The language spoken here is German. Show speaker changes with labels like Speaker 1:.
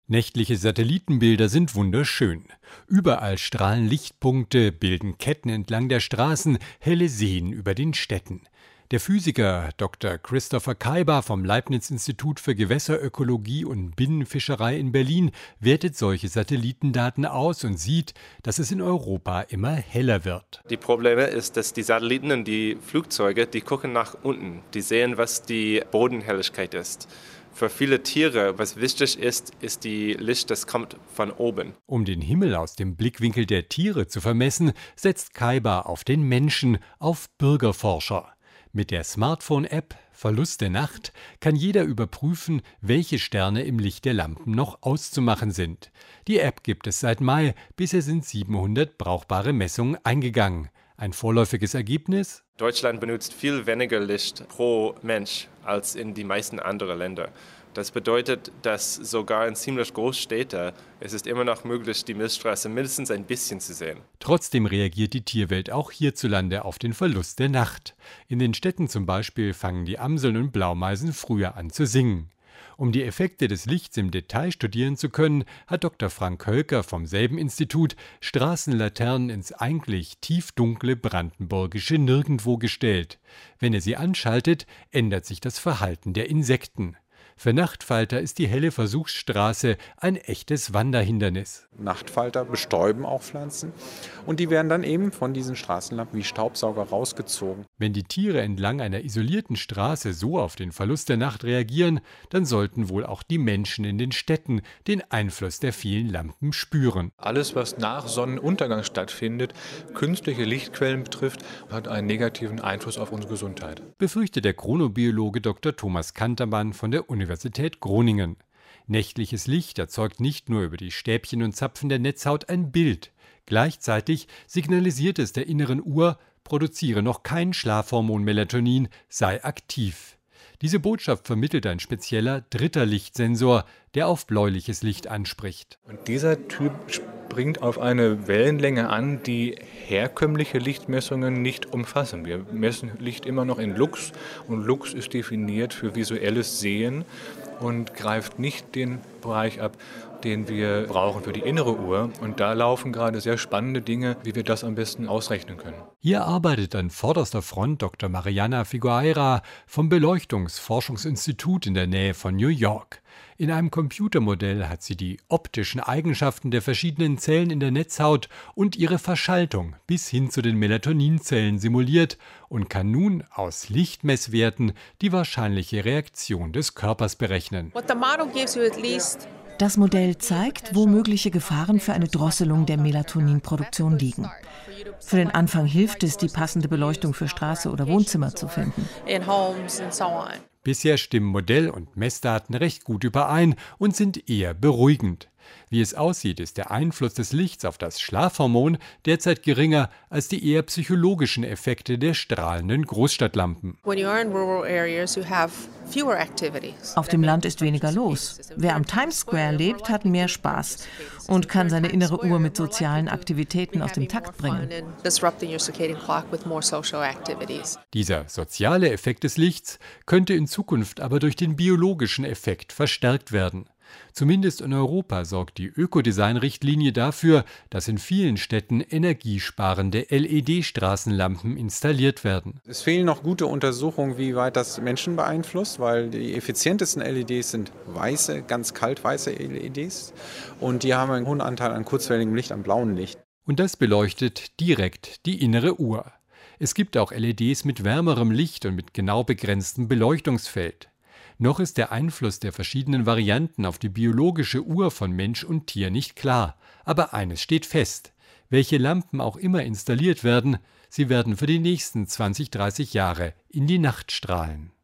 Speaker 1: Nächtliche Satellitenbilder sind wunderschön. Überall strahlen Lichtpunkte, bilden Ketten entlang der Straßen, helle Seen über den Städten. Der Physiker Dr. Christopher Kaiba vom Leibniz-Institut für Gewässerökologie und Binnenfischerei in Berlin wertet solche Satellitendaten aus und sieht, dass es in Europa immer heller wird.
Speaker 2: Die Probleme ist, dass die Satelliten und die Flugzeuge, die gucken nach unten. Die sehen, was die Bodenhelligkeit ist. Für viele Tiere, was wichtig ist, ist die Licht, das kommt von oben.
Speaker 1: Um den Himmel aus dem Blickwinkel der Tiere zu vermessen, setzt Kaiba auf den Menschen, auf Bürgerforscher. Mit der Smartphone-App Verlust der Nacht kann jeder überprüfen, welche Sterne im Licht der Lampen noch auszumachen sind. Die App gibt es seit Mai, bisher sind 700 brauchbare Messungen eingegangen. Ein vorläufiges Ergebnis?
Speaker 2: Deutschland benutzt viel weniger Licht pro Mensch als in die meisten anderen Länder. Das bedeutet, dass sogar in ziemlich Großstädten es ist immer noch möglich, die Milchstraße mindestens ein bisschen zu sehen.
Speaker 1: Trotzdem reagiert die Tierwelt auch hierzulande auf den Verlust der Nacht. In den Städten zum Beispiel fangen die Amseln und Blaumeisen früher an zu singen. Um die Effekte des Lichts im Detail studieren zu können, hat Dr. Frank Hölker vom selben Institut Straßenlaternen ins eigentlich tiefdunkle brandenburgische Nirgendwo gestellt. Wenn er sie anschaltet, ändert sich das Verhalten der Insekten. Für Nachtfalter ist die helle Versuchsstraße ein echtes Wanderhindernis.
Speaker 3: Nachtfalter bestäuben auch Pflanzen und die werden dann eben von diesen Straßenlampen wie Staubsauger rausgezogen.
Speaker 1: Wenn die Tiere entlang einer isolierten Straße so auf den Verlust der Nacht reagieren, dann sollten wohl auch die Menschen in den Städten den Einfluss der vielen Lampen spüren.
Speaker 4: Alles, was nach Sonnenuntergang stattfindet, künstliche Lichtquellen betrifft, hat einen negativen Einfluss auf unsere Gesundheit.
Speaker 1: Befürchtet der Chronobiologe Dr. Thomas Kantermann von der Universität Groningen. Nächtliches Licht erzeugt nicht nur über die Stäbchen und Zapfen der Netzhaut ein Bild. Gleichzeitig signalisiert es der inneren Uhr, produziere noch kein Schlafhormon Melatonin, sei aktiv. Diese Botschaft vermittelt ein spezieller dritter Lichtsensor, der auf bläuliches Licht anspricht.
Speaker 4: Und dieser Typ springt auf eine Wellenlänge an, die herkömmliche Lichtmessungen nicht umfassen. Wir messen Licht immer noch in Lux und Lux ist definiert für visuelles Sehen und greift nicht den Bereich ab, den wir brauchen für die innere Uhr. Und da laufen gerade sehr spannende Dinge, wie wir das am besten ausrechnen können.
Speaker 1: Hier arbeitet an vorderster Front Dr. Mariana Figueira vom Beleuchtungsforschungsinstitut in der Nähe von New York. In einem Computermodell hat sie die optischen Eigenschaften der verschiedenen Zellen in der Netzhaut und ihre Verschaltung bis hin zu den Melatoninzellen simuliert und kann nun aus Lichtmesswerten die wahrscheinliche Reaktion des Körpers berechnen.
Speaker 5: Das Modell zeigt, wo mögliche Gefahren für eine Drosselung der Melatoninproduktion liegen. Für den Anfang hilft es, die passende Beleuchtung für Straße oder Wohnzimmer zu finden.
Speaker 1: Bisher stimmen Modell- und Messdaten recht gut überein und sind eher beruhigend. Wie es aussieht, ist der Einfluss des Lichts auf das Schlafhormon derzeit geringer als die eher psychologischen Effekte der strahlenden Großstadtlampen.
Speaker 5: Auf dem Land ist weniger los. Wer am Times Square lebt, hat mehr Spaß und kann seine innere Uhr mit sozialen Aktivitäten aus dem Takt bringen.
Speaker 1: Dieser soziale Effekt des Lichts könnte in Zukunft aber durch den biologischen Effekt verstärkt werden. Zumindest in Europa sorgt die Ökodesign-Richtlinie dafür, dass in vielen Städten energiesparende LED-Straßenlampen installiert werden.
Speaker 3: Es fehlen noch gute Untersuchungen, wie weit das Menschen beeinflusst, weil die effizientesten LEDs sind weiße, ganz kaltweiße LEDs und die haben einen hohen Anteil an kurzwelligem Licht, an blauem Licht.
Speaker 1: Und das beleuchtet direkt die innere Uhr. Es gibt auch LEDs mit wärmerem Licht und mit genau begrenztem Beleuchtungsfeld. Noch ist der Einfluss der verschiedenen Varianten auf die biologische Uhr von Mensch und Tier nicht klar. Aber eines steht fest: Welche Lampen auch immer installiert werden, sie werden für die nächsten 20, 30 Jahre in die Nacht strahlen.